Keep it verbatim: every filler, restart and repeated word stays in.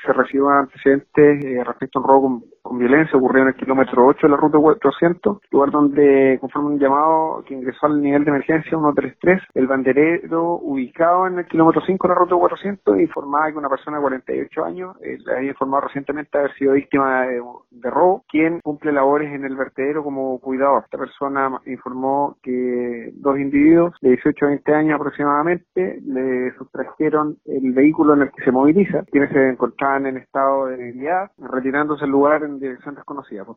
se recibió antecedentes eh, respecto a un robo con, con violencia, ocurrió en el kilómetro ocho de la ruta cuatrocientos, lugar donde, conforme un llamado que ingresó al nivel de emergencia ciento treinta y tres, el banderero ubicado en el kilómetro cinco de la ruta cuatrocientos informaba que una persona de cuarenta y ocho años eh, le había informado recientemente haber sido víctima de, de robo, quien cumple labores en el vertedero como cuidador. Esta persona informó que dos individuos de dieciocho a veinte años aproximadamente le sustrajeron el vehículo en el que se moviliza, quienes se encontraban en estado de debilidad, retirándose del lugar en dirección desconocida.